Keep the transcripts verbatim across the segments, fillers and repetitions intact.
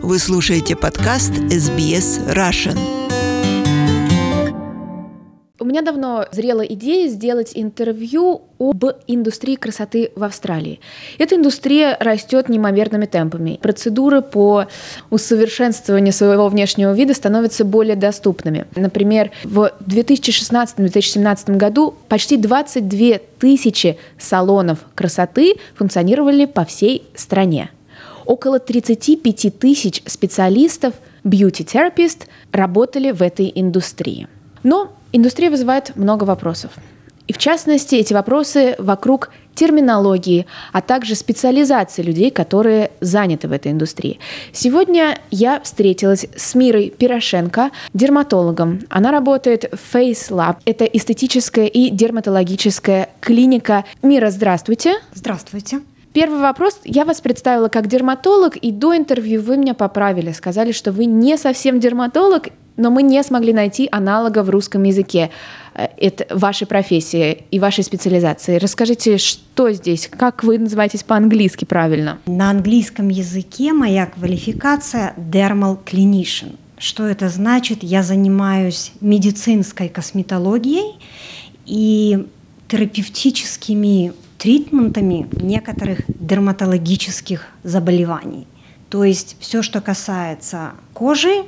Вы слушаете подкаст эс би эс Russian. У меня давно зрела идея сделать интервью об индустрии красоты в Австралии. Эта индустрия растет неимоверными темпами. Процедуры по усовершенствованию своего внешнего вида становятся более доступными. Например, в две тысячи шестнадцатом - две тысячи семнадцатом году почти двадцать две тысячи салонов красоты функционировали по всей стране. Около тридцать пять тысяч специалистов, beauty-therapist, работали в этой индустрии. Но индустрия вызывает много вопросов. И в частности, эти вопросы вокруг терминологии, а также специализации людей, которые заняты в этой индустрии. Сегодня я встретилась с Мирой Пирошенко, дерматологом. Она работает в Face Lab. Это эстетическая и дерматологическая клиника. Мира, здравствуйте. Здравствуйте. Первый вопрос. Я вас представила как дерматолог, и до интервью вы меня поправили. Сказали, что вы не совсем дерматолог, но мы не смогли найти аналога в русском языке это вашей профессии и вашей специализации. Расскажите, что здесь, как вы называетесь по-английски правильно? На английском языке моя квалификация dermal clinician. Что это значит? Я занимаюсь медицинской косметологией и терапевтическими тритментами некоторых дерматологических заболеваний. То есть все, что касается кожи,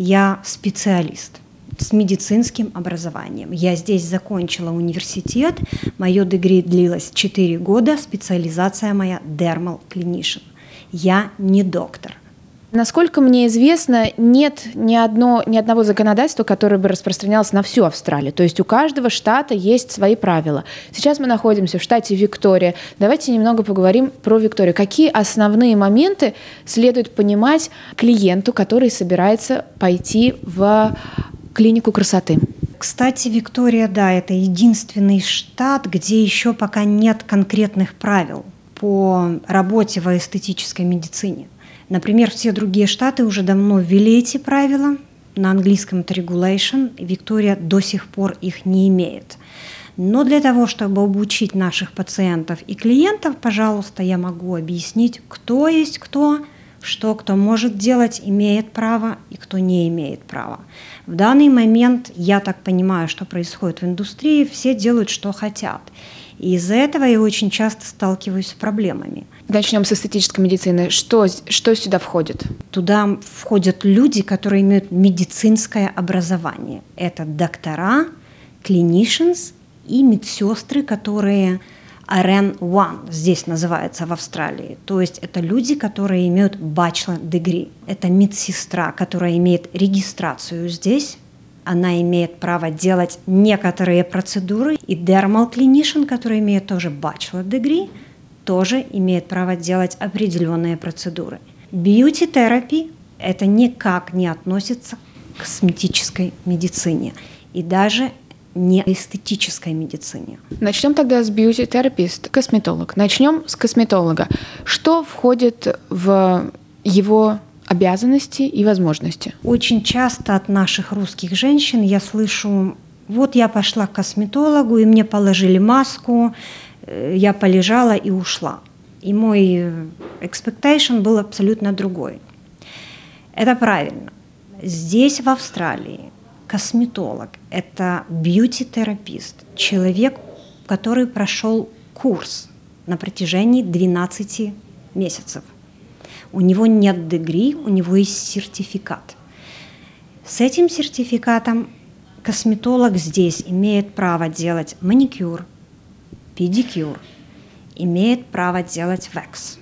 я специалист с медицинским образованием. Я здесь закончила университет, мое дегри длилось четыре года, специализация моя dermal clinician. Я не доктор. Насколько мне известно, нет ни, одно, ни одного законодательства, которое бы распространялось на всю Австралию. То есть у каждого штата есть свои правила. Сейчас мы находимся в штате Виктория. Давайте немного поговорим про Викторию. Какие основные моменты следует понимать клиенту, который собирается пойти в клинику красоты? Кстати, Виктория, да, это единственный штат, где еще пока нет конкретных правил по работе в эстетической медицине. Например, все другие штаты уже давно ввели эти правила, на английском это regulation, и Виктория до сих пор их не имеет. Но для того, чтобы обучить наших пациентов и клиентов, пожалуйста, я могу объяснить, кто есть кто, что кто может делать, имеет право и кто не имеет права. В данный момент, я так понимаю, что происходит в индустрии, все делают, что хотят. И из-за этого я очень часто сталкиваюсь с проблемами. Начнем с эстетической медицины. Что, что сюда входит? Туда входят люди, которые имеют медицинское образование. Это доктора, clinicians и медсестры, которые ар эн один здесь называется в Австралии. То есть это люди, которые имеют bachelor degree. Это медсестра, которая имеет регистрацию здесь. Она имеет право делать некоторые процедуры. И dermal clinician, который имеет тоже bachelor degree, тоже имеет право делать определенные процедуры. Beauty therapy – это никак не относится к косметической медицине и даже не эстетической медицине. Начнем тогда с beauty therapist, косметолог. Начнем с косметолога. Что входит в его обязанности и возможности? Очень часто от наших русских женщин я слышу: вот я пошла к косметологу, и мне положили маску, я полежала и ушла. И мой expectation был абсолютно другой. Это правильно. Здесь, в Австралии, косметолог – это beauty-терапист, человек, который прошел курс на протяжении двенадцати месяцев. У него нет дегри, у него есть сертификат. С этим сертификатом косметолог здесь имеет право делать маникюр, педикюр, имеет право делать векс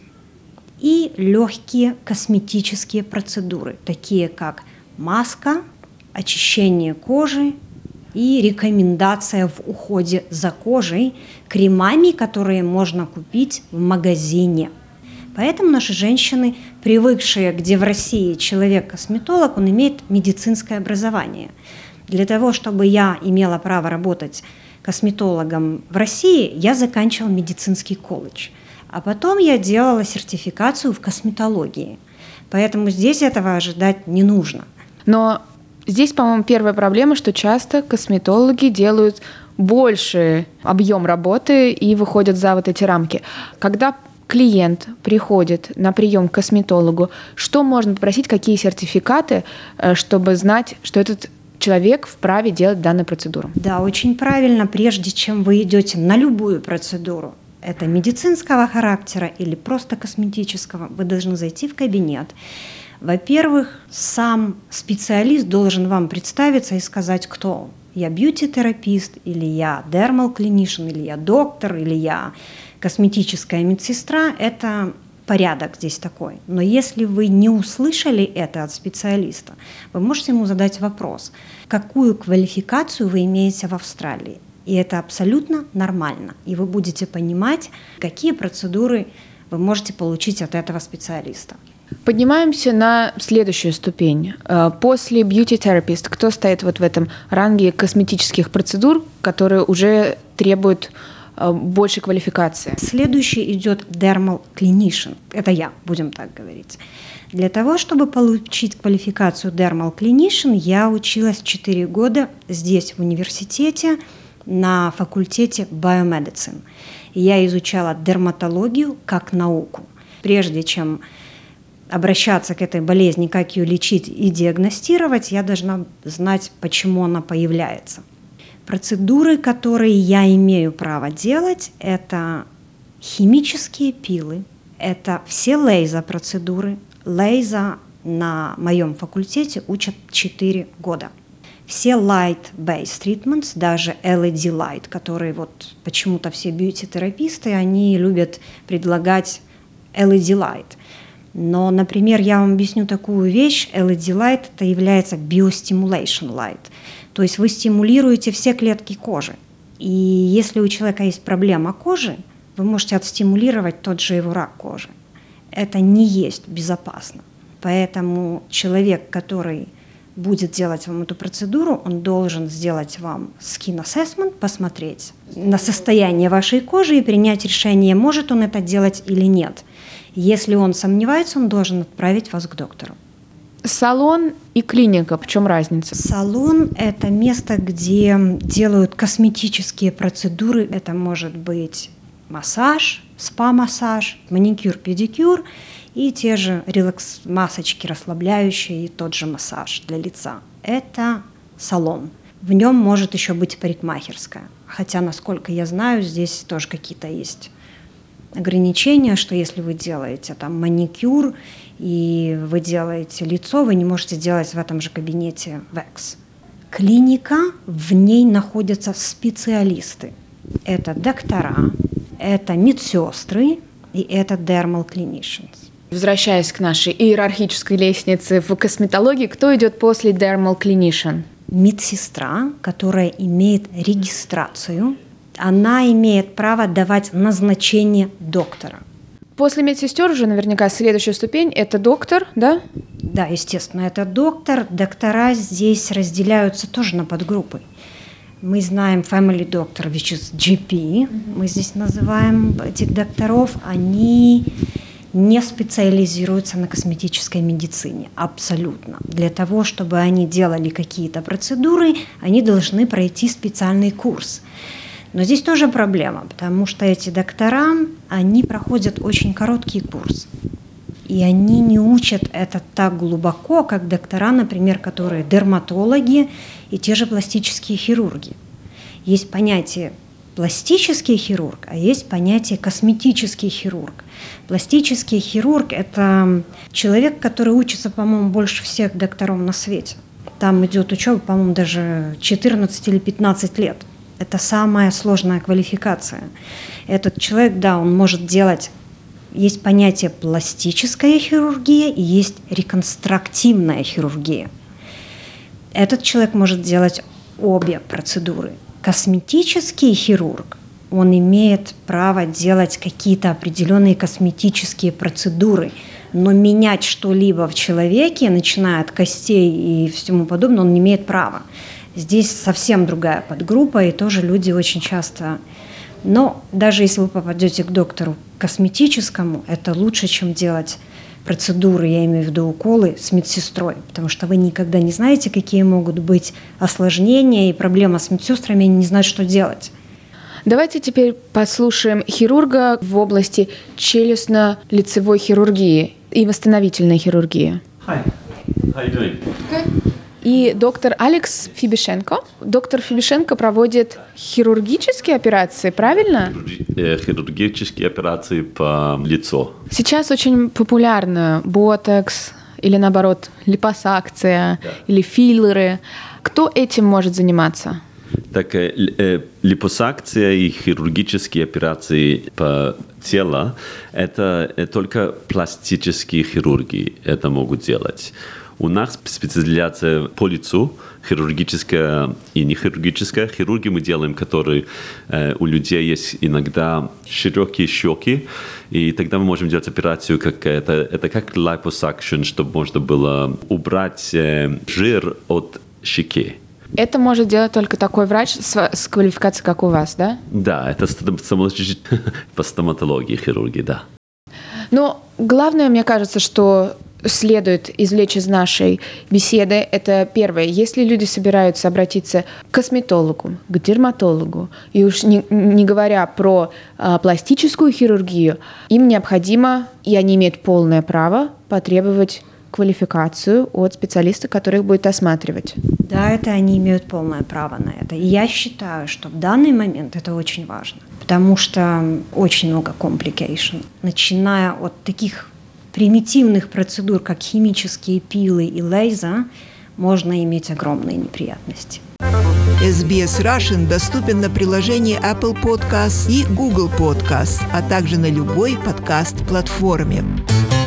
и легкие косметические процедуры, такие как маска, очищение кожи и рекомендация в уходе за кожей кремами, которые можно купить в магазине. Поэтому наши женщины, привыкшие, где в России человек-косметолог, он имеет медицинское образование. Для того, чтобы я имела право работать косметологом в России, я заканчивала медицинский колледж. А потом я делала сертификацию в косметологии. Поэтому здесь этого ожидать не нужно. Но здесь, по-моему, первая проблема, что часто косметологи делают больший объем работы и выходят за вот эти рамки. Когда клиент приходит на прием к косметологу, что можно попросить, какие сертификаты, чтобы знать, что этот человек вправе делать данную процедуру? Да, очень правильно. Прежде чем вы идете на любую процедуру, это медицинского характера или просто косметического, вы должны зайти в кабинет. Во-первых, сам специалист должен вам представиться и сказать, кто он. Я бьюти-терапист, или я dermal clinician, или я доктор, или я косметическая медсестра. Это порядок здесь такой. Но если вы не услышали это от специалиста, вы можете ему задать вопрос, какую квалификацию вы имеете в Австралии. И это абсолютно нормально. И вы будете понимать, какие процедуры вы можете получить от этого специалиста. Поднимаемся на следующую ступень. После beauty-therapist, кто стоит вот в этом ранге косметических процедур, которые уже требуют большей квалификации? Следующий идет dermal clinician. Это я, будем так говорить. Для того, чтобы получить квалификацию dermal clinician, я училась четыре года здесь, в университете, на факультете biomedicine. Я изучала дерматологию как науку. Прежде чем обращаться к этой болезни, как ее лечить и диагностировать, я должна знать, почему она появляется. Процедуры, которые я имею право делать, это химические пилы, это все лейзер-процедуры. Лейзер на моем факультете учат четыре года. Все light-based treatments, даже эл и ди light, которые вот почему-то все бьюти-тераписты, они любят предлагать эл и ди light. Но, например, я вам объясню такую вещь. эл и ди light это является biostimulation light. То есть вы стимулируете все клетки кожи. И если у человека есть проблема кожи, вы можете отстимулировать тот же его рак кожи. Это не есть безопасно. Поэтому человек, который будет делать вам эту процедуру, он должен сделать вам skin assessment, посмотреть на состояние вашей кожи и принять решение, может он это делать или нет. Если он сомневается, он должен отправить вас к доктору. Салон и клиника, в чем разница? Салон – это место, где делают косметические процедуры. Это может быть массаж, спа-массаж, маникюр, педикюр и те же релакс-масочки расслабляющие, и тот же массаж для лица. Это салон. В нем может еще быть парикмахерская. Хотя, насколько я знаю, здесь тоже какие-то есть ограничения, что если вы делаете там маникюр и вы делаете лицо, вы не можете делать в этом же кабинете векс. Клиника, в ней находятся специалисты. Это доктора, это медсестры и это dermal clinicians. Возвращаясь к нашей иерархической лестнице в косметологии, кто идет после dermal clinician? Медсестра, которая имеет регистрацию, она имеет право давать назначение доктора. После медсестер уже наверняка следующая ступень – это доктор, да? Да, естественно, это доктор. Доктора здесь разделяются тоже на подгруппы. Мы знаем family doctor, which is джи пи. Мы здесь называем этих докторов. Они не специализируются на косметической медицине, абсолютно. Для того, чтобы они делали какие-то процедуры, они должны пройти специальный курс. Но здесь тоже проблема, потому что эти доктора, они проходят очень короткий курс. И они не учат это так глубоко, как доктора, например, которые дерматологи и те же пластические хирурги. Есть понятие пластический хирург, а есть понятие косметический хирург. Пластический хирург – это человек, который учится, по-моему, больше всех докторов на свете. Там идет учеба, по-моему, даже четырнадцать или пятнадцать лет. Это самая сложная квалификация. Этот человек, да, он может делать... Есть понятие пластическая хирургия и есть реконструктивная хирургия. Этот человек может делать обе процедуры. Косметический хирург, он имеет право делать какие-то определенные косметические процедуры, но менять что-либо в человеке, начиная от костей и всему подобное, он не имеет права. Здесь совсем другая подгруппа, и тоже люди очень часто... Но даже если вы попадете к доктору косметическому, это лучше, чем делать процедуры, я имею в виду уколы, с медсестрой, потому что вы никогда не знаете, какие могут быть осложнения, и проблема с медсестрами, они не знают, что делать. Давайте теперь послушаем хирурга в области челюстно-лицевой хирургии и восстановительной хирургии. Hi, how are you doing? И доктор Алекс Фибишенко. Доктор Фибишенко проводит хирургические операции, правильно? Хирургические операции по лицу. Сейчас очень популярно ботокс или, наоборот, липосакция, да, или филлеры. Кто этим может заниматься? Так, э, липосакция и хирургические операции по телу – это только пластические хирурги это могут делать. У нас специализация по лицу, хирургическая и нехирургическая. Хирурги мы делаем, которые э, у людей есть иногда широкие щеки, и тогда мы можем делать операцию, как это, это как liposuction, чтобы можно было убрать э, жир от щеки. Это может делать только такой врач с, с квалификацией, как у вас, да? Да, это по стоматологии хирурги, да. Но главное, мне кажется, что следует извлечь из нашей беседы, это первое. Если люди собираются обратиться к косметологу, к дерматологу, и уж не, не говоря про а, пластическую хирургию, им необходимо, и они имеют полное право, потребовать квалификацию от специалиста, который их будет осматривать. Да, это они имеют полное право на это. И я считаю, что в данный момент это очень важно, потому что очень много complications, начиная от таких примитивных процедур, как химические пилы и лазер, можно иметь огромные неприятности. эс би эс Russian доступен на приложении Apple Podcasts и Google Podcasts, а также на любой подкаст-платформе.